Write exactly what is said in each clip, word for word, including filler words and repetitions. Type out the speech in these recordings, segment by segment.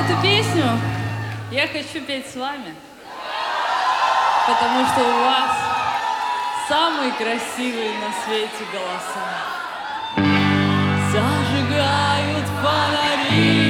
Эту песню я хочу петь с вами, потому что у вас самые красивые на свете голоса. Зажигают фонари.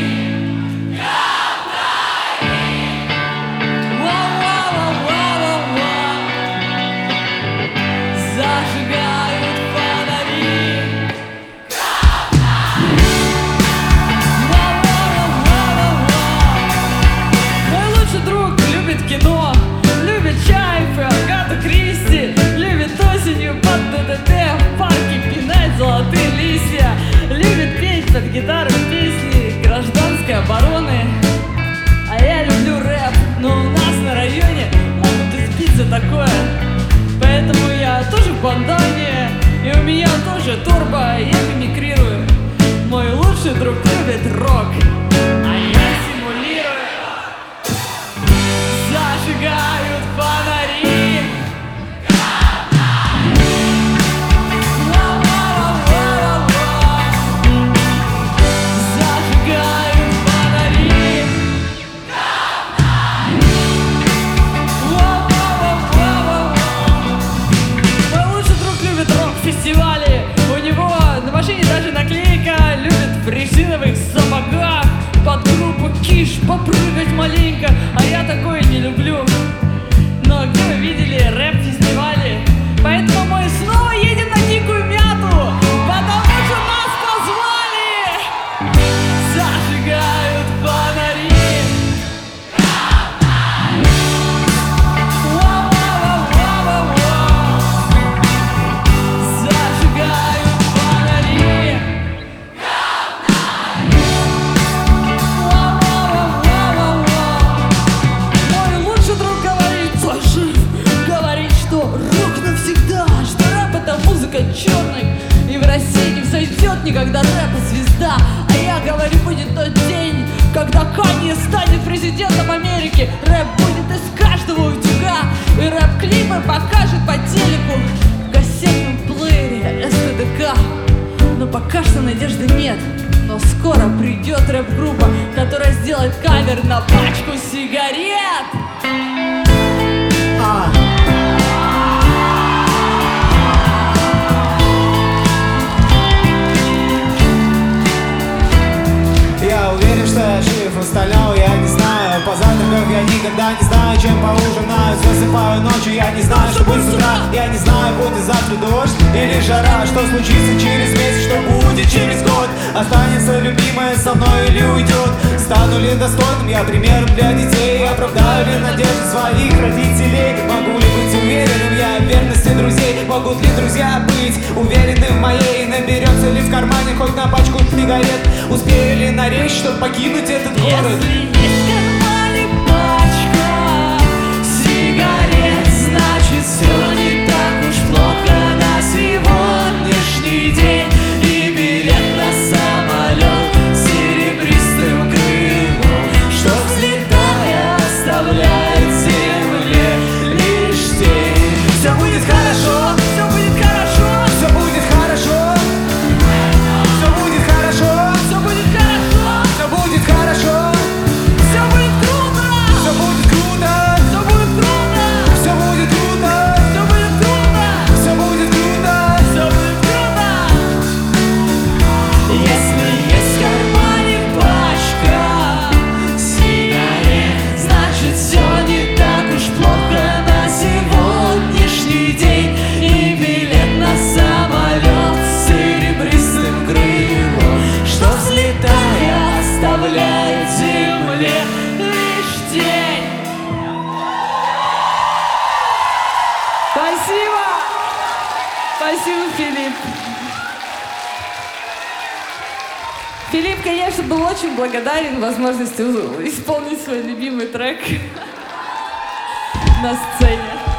Кино, любит чай, Агату Кристи, любит осенью под ДДТ в парке пинать золотые листья, любит петь под гитару песни гражданской обороны. А я люблю рэп, но у нас на районе могут избить за такое. Поэтому я тоже в бандане, и у меня тоже турбо, я мимикрирую. Мой лучший друг любит рок, а я симулирую. Зажигают фонари. Зажигают фонари. Мой лучший друг любит рок-фестивали. У него на машине даже наклейка. Любит в резиновых сапогах под группу Киш попрыгать маленько. А я такое не люблю. Но где вы видели рэп-фестивали? Поэтому мы снова едем на Дикую Мяту, потому что нас позвали. Зажигают фонари. Зажигают фонари. Мой лучший друг говорит, слушай, говорит, что рок навсегда, что рэп это музыка черной, и в России не взойдет никогда рэп-звезда. А я говорю, будет тот день, когда Канье станет президентом Америки. Рэп будет из каждого утюга, и рэп-клипы покажет по телеку в кассетном плеере эс тэ дэ ка. Но пока что надежды нет. Но скоро придет рэп-группа, которая сделает кавер на пачку сигарет. А. Я уверен, что я жив, остального я не знаю. По завтракам я никогда не знаю, чем поужинаю. Засыпаю ночью, я не знаю, что будет с утра. Я не знаю, будет завтра дождь или жара. Что случится через месяц, что будет через год. Останется любимая со мной или уйдет. Стану ли достойным я примером для детей? Оправдаю ли надежды своих родителей? Могу ли быть уверенным я в верности друзей? Могут ли друзья быть уверены в моей? Наберется ли в кармане хоть на пачку сигарет? Успею ли на речь, чтобы покинуть этот город? Если есть в кармане пачка сигарет, значит все не так уж плохо на сегодняшний день. И билет на самолет с серебристым крылом, что взлетая оставляет земле лишь тень. Все будет хорошо, все будет хорошо, Все будет хорошо, все будет хорошо, все будет хорошо, все будет хорошо, все будет круто, все будет круто, все будет круто, все будет круто, все будет круто, все будет круто. все будет круто. Если есть в кармане пачка сигарет, значит все не так уж плохо на сегодняшний день. И билет на самолет с серебристым крылом, что взлетая оставляет земле лишь тень. Спасибо! Спасибо, Филипп. Филипп, конечно, был очень благодарен возможности исполнить свой любимый трек на сцене.